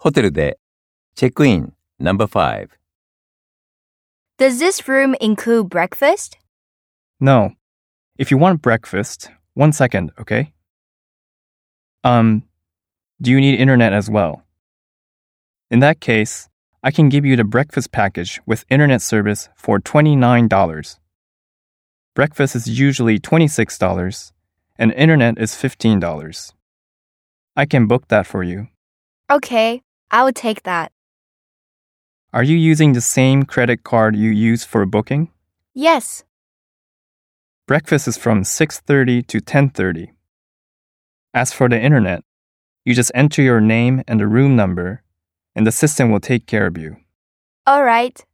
ホテルでチェックイン No.5 Does this room include breakfast? No. If you want breakfast, 1 second, okay? Do you need internet as well? In that case, I can give you the breakfast package with internet service for $29. Breakfast is usually $26, and internet is $15. I can book that for you. Okay, I will take that. Are you using the same credit card you use for booking? Yes. Breakfast is from 6:30 to 10:30. As for the internet, you just enter your name and the room number, and the system will take care of you. All right.